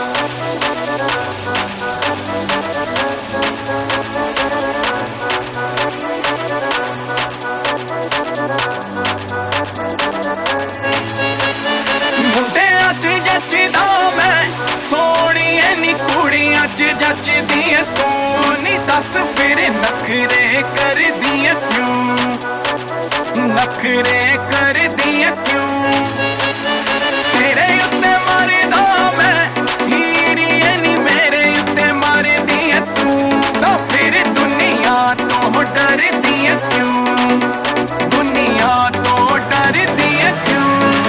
जचदी है तू नी दस फिर नखरे कर दिए क्यों, नखरे कर दिए क्यों। तेरे उत्ते मरदा मैं हीरी नी मेरे उत्ते मरदी है तू, तो फिर दुनिया तो डरदी है क्यों, दुनिया तो डरदी है क्यों।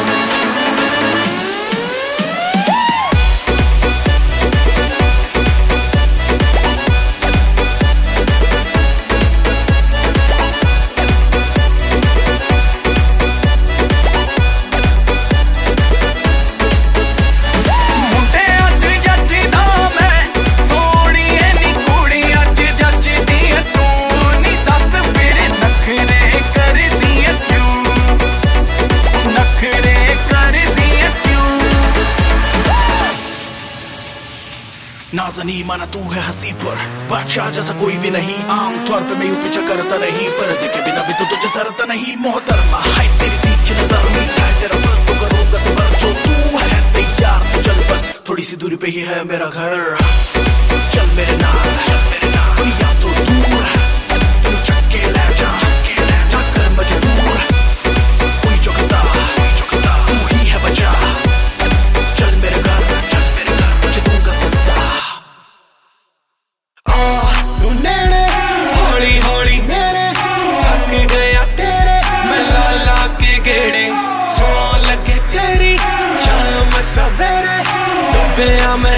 नाज़नी माना तू है हंसी पर बादशाह जैसा कोई भी नहीं, आम तौर पे मैं यूं पीछा करता नहीं, पर देखे बिना भी तो तुझे सरता नहीं। मोहतरमा हाय तेरी तीखी नजर में है तेरा फल तो करूंगा सबर, जो तू है तैयार तो चल बस थोड़ी सी दूरी पे ही है मेरा घर। चल मेरे नाल दुनिया तो दूर है, तू चक्के ले जा कर मजबूर, कोई चौकता तू ही है बचा। चल मेरे घर तुझे दूंगा सस्सा। तू नेड़े हौली हौली मेरे थक गया तेरे मैं ला के गेड़े, सौ लगे तेरी शाम सवेरे डुबया मैं